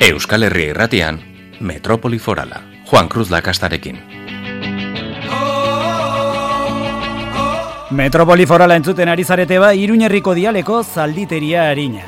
Euskal Herria Irratian, Metropoli Forala, Juan Cruz Lakastarekin. Metropoli Forala entzuten ari zarete ba, Iruñerriko dialeko zalditeria harina.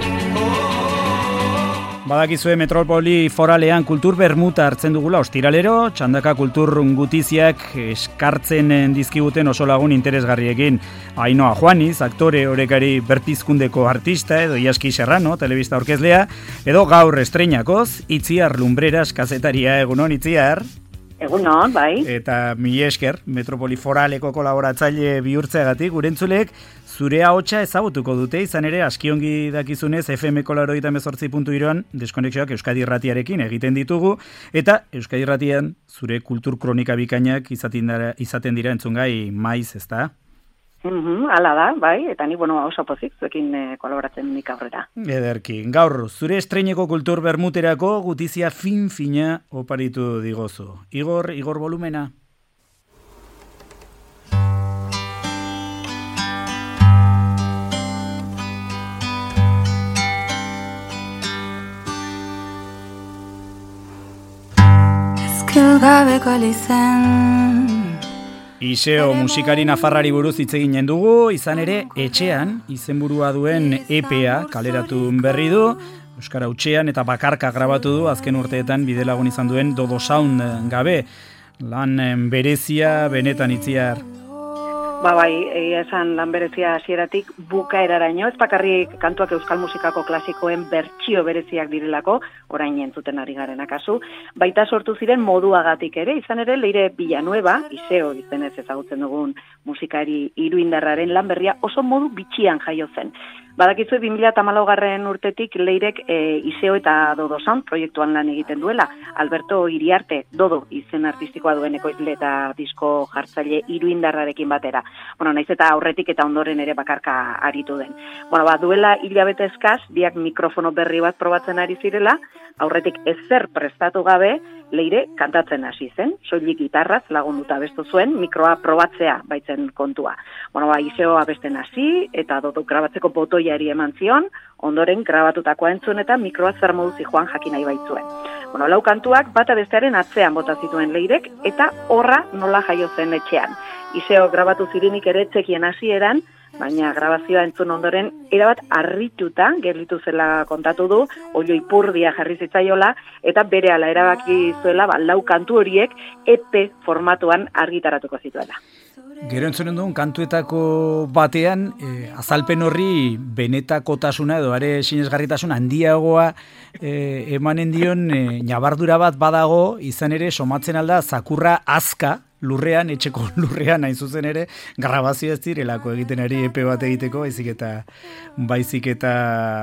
Badakizue Metropoli Foralean kultur bermuta hartzen dugula ostiralero, txandaka kultur gutiziak eskartzen dizkiguten oso lagun interesgarriekin. Ainhoa Juaniz, aktore orekari berpizkundeko artista, edo Iaski Serrano, telebista aurkezlea, edo gaur estreinakoz, Itziar Lumbreras kazetaria. Egunon, Itziar? Egunon, bai. Eta mila esker, Metropoli Foraleko kolaboratzaile bihurtzeagatik, gurentzulek zure ahotsa ezagutuko dute, izan ere askiongi dakizunez FM-ko 88.3.3 deskonexioak Euskadi Irratiarekin egiten ditugu, eta Euskadi Irratian zure kultur kronika bikainak izaten dira entzungai maiz, ezta? Hala da, bai, eta ni, oso pozik, zuekin kolaboratzen nik aurrera. Ederki, gaur, zure estreineko kultur bermuterako gutizia fin-fina oparitu digozu. Igor volumena. Ezkilgabeko lizen Iseo musikari nafarrari buruz hitz eginen dugu, izan ere etxean izenburua duen EPA kaleratu berri du, euskara hutsean eta bakarka grabatu du azken urteetan bidelagun izan duen Dodo Sound gabe. Lan berezia benetan, Itziar. Bai, esan lan berezia hasieratik bukaeraraino, ez bakarrik kantuak euskal musikako klasikoen bertsio bereziak direlako, orain entzuten ari garen akasu, baita sortu ziren moduagatik ere, izan ere Leire Villanueva, Iseo izenez ezagutzen dugun musikari iruindarraren lan berria oso modu bitxian jaio zen. Badakizue 2014 urtetik Leirek Iseo eta Dodo Sound proiektuan lan egiten duela. Alberto Iriarte, Dodo izen artistikoa duen ekoizle eta disko jartzaile iruindarrarekin batera. Naiz eta aurretik eta ondoren ere bakarka aritu den. Duela hilabete eskaz, biak mikrofono berri bat probatzen ari zirela, aurretik ezer prestatu gabe, Leire kantatzen hasi zen, soilik gitarraz lagunduta abestu zuen, mikroa probatzea baitzen kontua. Iseo abesten hasi eta Dodo grabatzeko botoiari eman zion, ondoren grabatutakoa entzun eta mikroa zer modu zijoan jakin nahi baitzuen. Lau kantuak bata bestearen atzean bota zituen Leirek eta horra nola jaio zen etxean. Iseo grabatu zirenik ere txekien hasieran, baina grabazioa entzun ondoren erabat harrituta gelditu zela kontatu du, oilo ipurdia jarri zitzaiola, eta berehala erabaki zuela lau kantu horiek EP formatuan argitaratuko zituela. Gero entzunen duen kantuetako batean, azalpen horri benetakotasuna edo are sinesgarritasun handiagoa emanen dion ñabardura bat badago, izan ere somatzen alda zakurra azka, lurrean, etxeko lurrean hain zuzen ere, grabazio ez direlako egiten ari EP bat egiteko, baizik eta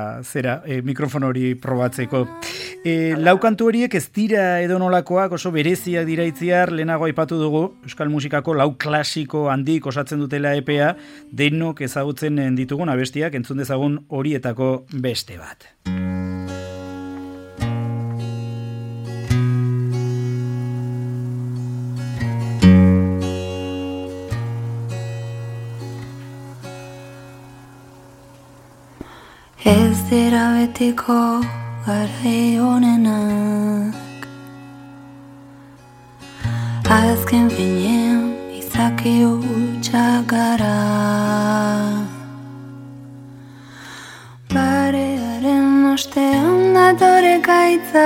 mikrofon hori probatzeko. Lau kantu horiek ez dira edonolakoak, oso bereziak dira, Itziar, lehenago aipatu dugu, euskal musikako lau klasiko handik osatzen dutela EPA, denok ezagutzen ditugun abestiak, entzun dezagun horietako beste bat. Ez dira betiko garai honenak, azken finean izaki hutsak gara. Barearen ostean datore gaitza,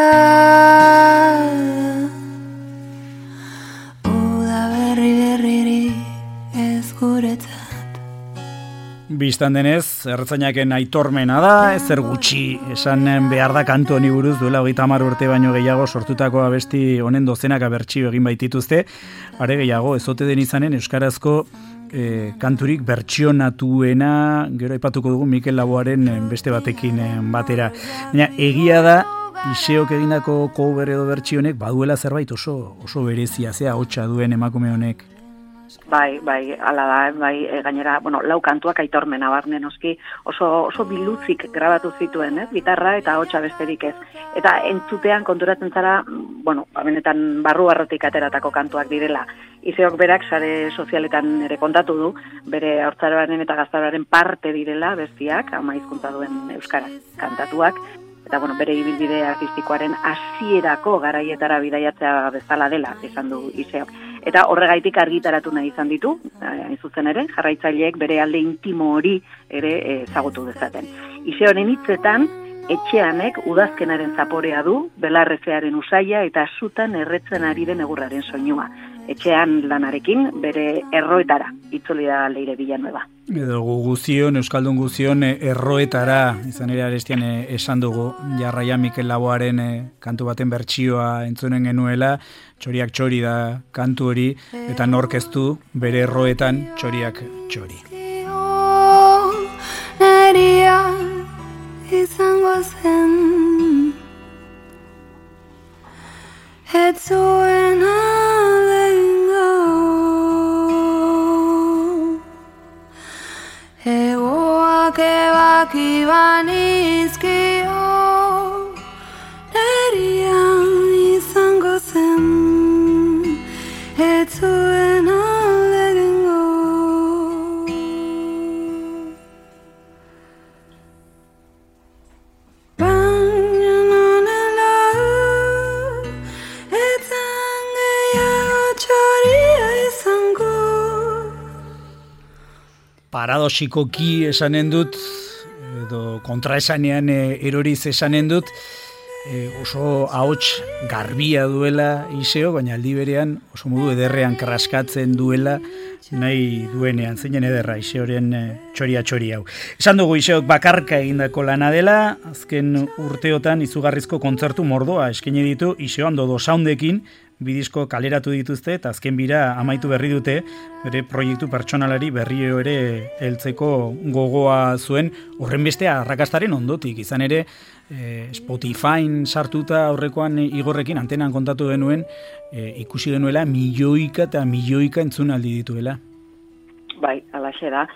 uda berririk ez guretzat. Bistan denez, ertzainaken aitormena da, ezer gutxi esan behar da kantu honi buruz, duela 30 urte baino gehiago sortutako abesti honen dozenaka bertsio egin baitituzte, are gehiago, ezote den izanen euskarazko kanturik bertsionatuena, gero aipatuko dugu Mikel Laboaren beste batekin batera. Baina egia da, Iseok egindako cover edo bertsionek baduela zerbait oso berezia, hotsa duen emakume honek. Bai, hala da, gainera, lau kantuak aitormena barne noski, oso biluzik grabatu zituen, gitarra eta hotsa besterik ez. Eta entzutean konturatzen zara, benetan barru-barrotik ateratako kantuak direla. Iseok berak sare sozialetan ere kontatu du, bere haurtzaroaren eta gaztaroaren parte direla bestiak, ama hizkuntza duen euskaraz kantatuak, eta bere ibilbide artistikoaren hasierako garaietara bidaiatzea bezala dela esan du Iseok. Eta horregaitik argitaratu nahi izan ditu, hain zuzen ere, jarraitzaileek bere alde intimo hori ere ezagutu dezaten. Iseoren hitzetan, etxeanek udazkenaren zaporea du, belarrezearen usaia eta sutan erretzen ari den egurraren soinua. Etxean lanarekin bere erroetara itzuli da Leire Villanueva. Edo guzion, Euskaldun guzion erroetara, izan ere arestian esan dugu, Jarraia Mikel Laboaren kantu baten bertsioa entzunen genuela, Txoriak txori da kantu hori, eta nork ez du bere erroetan txoriak txori. Neria izango zen ez zuen alengo egoak ebaki banizkio neria izango zen ez zuen alengo Paradoxikoki esanen dut, edo kontraesanean eroriz esanen dut, oso ahots garbia duela Iseo, baina aldi berean oso modu ederrean kraskatzen duela nahi duenean, zeinen ederra Iseoren txoria hau. Esan dugu Iseok bakarka egindako lana dela, azken urteotan izugarrizko kontzertu mordoa eskaini ditu Iseo Andodo Soundekin, bidisko kaleratu dituzte eta azken bira amaitu berri dute, bere proiektu pertsonalari berrio ere heltzeko gogoa zuen, horren bestea arrakastaren ondotik, izan ere Spotifyn sartuta aurrekoan Igorrekin antenan kontatu genuen, ikusi genuela milioika eta milioika entzunaldi dituela. Bai, alaxe da.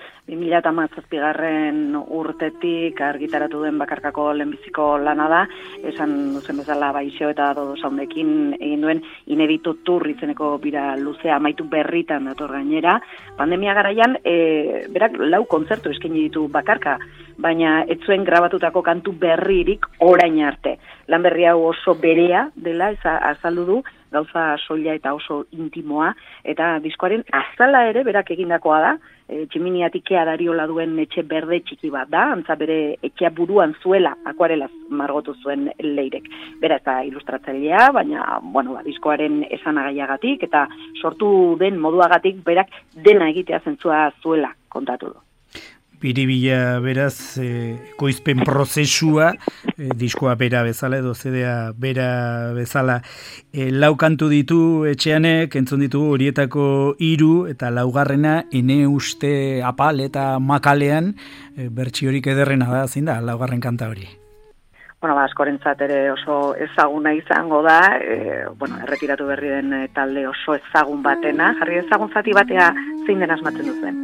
2017 urtetik argitaratu den bakarkako lehenbiziko lana da, esan duzen bezala Iseo eta Andodo Soundekin egin duen ineditu tour izeneko bira luzea amaitu berritan dator gainera. Pandemia garaian, berak 4 kontzertu eskaini ditu bakarka, baina ez zuen grabatutako kantu berririk orain arte. Lan berri hau oso berea dela, azaldu du, gauza soila eta oso intimoa, eta diskoaren azala ere berak egindakoa da, tximiniatik dariola duen etxe berde txiki bat da, antza bere etxea buruan zuela, akuarelaz margotu zuen Leirek. Bera ez da ilustratzailea, baina, diskoaren esanagaiagatik eta sortu den moduagatik berak dena egitea zentzua zuela kontatu du. Biribila beraz, koizpen prozesua, diskoa bera bezala edo zedea bera bezala, 4 kantu ditu etxeanek, entzun ditugu horietako 3 eta 4. ene uste apal eta makalean, bertsiorik ederrena da, zein da 4. kanta hori? Askorentzat ere oso ezaguna izango da, erretiratu berri den talde oso ezagun batena, jarri ezagun zati batea zein den asmatzen duzen.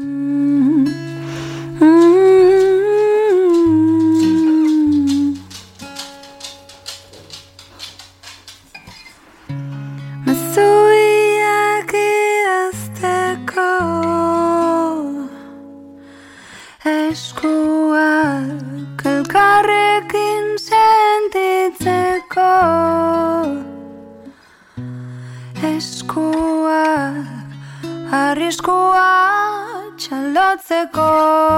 Mazuiak idazteko eskuak elkarrekin sentitzeko eskuak arriskua txalotzeko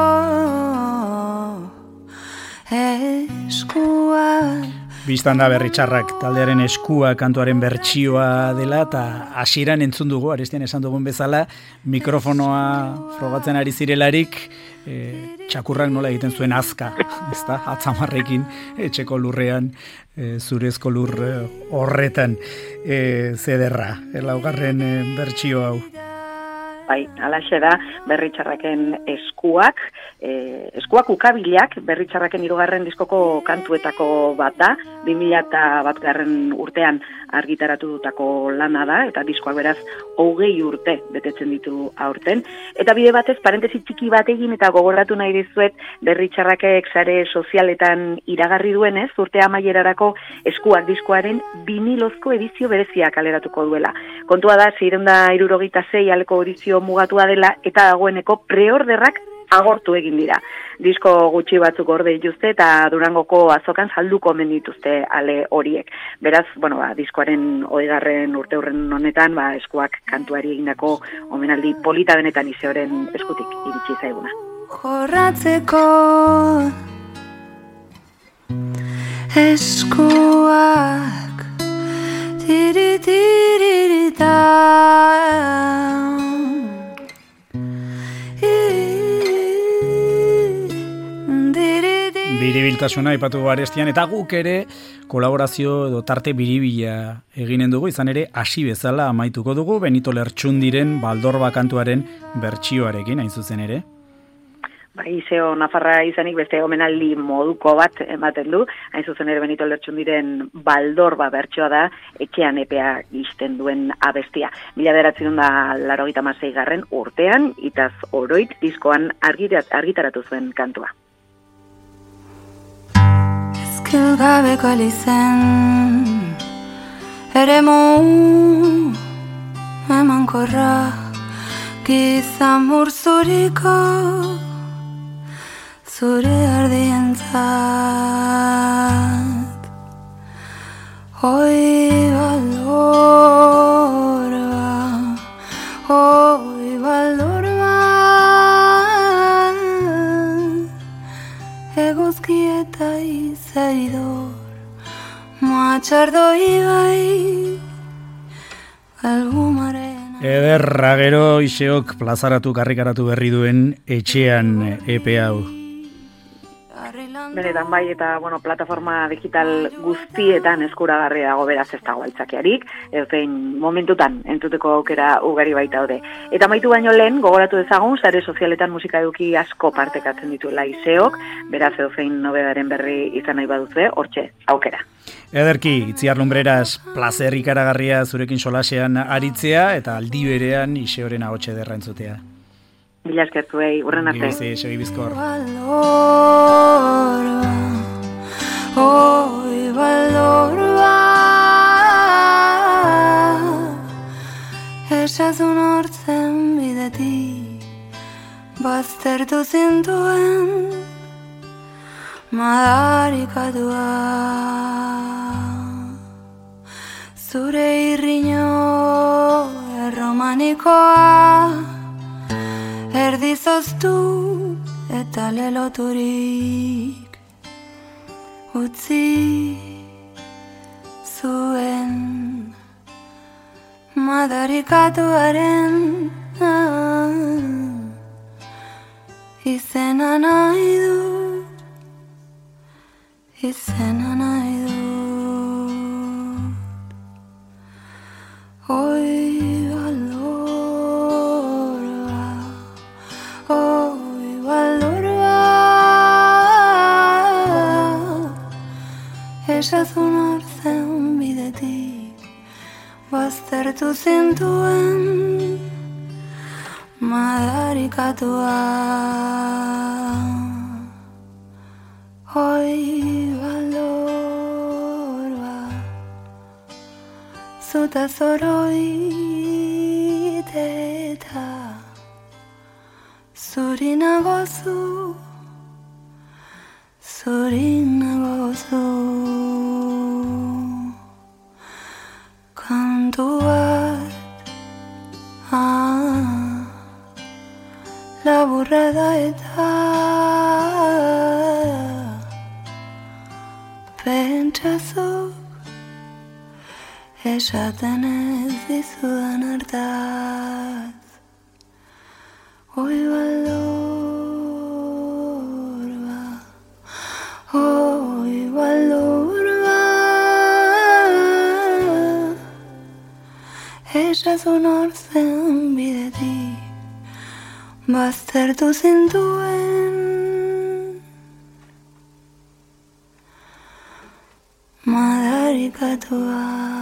eskuak. Bistan da Berri Txarrak taldearen eskua kantuaren bertsioa dela eta hasieran entzun dugu, arestian esan dugun bezala, mikrofonoa frogatzen ari zirelarik, txakurrak nola egiten zuen azka, ezta? Atzamarrekin etxeko lurrean, zurezko lur horretan, zederra, 4. bertsio hau. Bai, alaxe da, Berri Txarraken eskuak ukabilak, Berri Txarraken 3. diskoko kantuetako bat da, 2001 urtean argitaratutako lana da, eta diskoak beraz 20 urte betetzen ditu aurten. Eta bide batez, parentesi txiki bat egin eta gogoratu nahi dizuet, Berri Txarrakek sare sozialetan iragarri duenez, urte amaierarako eskuak diskoaren vinilozko edizio berezia kaleratuko duela. Kontua da, 666 aleko edizio mugatua dela eta dagoeneko preorderrak agortu egin dira. Disko gutxi batzuk orde dituzte eta Durangoko azokan salduko omen dituzte ale horiek. Beraz, diskoaren 20. urteurren honetan, eskuak kantuari egindako omenaldi polita benetan Iseoren eskutik iritsi zaiguna. Jorratzeko eskuak tiri-tiririta Biribiltasuna aipatu Arestian, eta guk ere kolaborazio edo tarte biribila eginen dugu, izan ere hasi bezala amaituko dugu Benito Lertxundiren Baldorba kantuaren bertsioarekin, hain zuzen ere. Iseo Nafarra izanik beste omenaldi moduko bat ematen du, hain zuzen ere Benito Lertxundiren Baldorba bertsioa da, etxean epea izten duen abestia. 1986 urtean, Itaz Oroit diskoan argitaratu zuen kantua. Gabeko elizen eremu emankorra gizamur zuriko zure ardientzat hoi baldorba eguzki eta izaidor matxardo ibai albumaren Ederra gero Iseok plazaratu karrikaratu berri duen etxean epe hau. Benetan bai, eta plataforma digital guztietan eskuragarri dago, beraz ez dago aitzakiarik, zein momentutan entzuteko aukera ugari baita daude. Eta maitu baino lehen, gogoratu dezagun, sare sozialetan musika eduki asko partekatzen dituela Iseok, beraz zein nobedaren berri izan nahi baduzue, hortxe aukera. Ederki, Itziar Lumbreras, plazer ikaragarria zurekin solasean aritzea, eta aldi berean Iseoren ahotsa ederra entzutea. Mila esker zuei, urren arte. Segi bizkor. Baldorba esazun hortzen bidetik baztertu zintuen madarikatua zure irriño erromanikoa erdizoztu eta leloturik utzi zuen madarikatuaren izena nahi dut, izena nahi dut. Esazun hartzen bidetik baztertu zintuen madarikatua baldorba zuta zoroit eta zurinagozu kantu bat laburra da eta pentsazuk esaten ez dizudan hartaz baldorba esazun hortzen bidetik baztertu zintuen madarikatua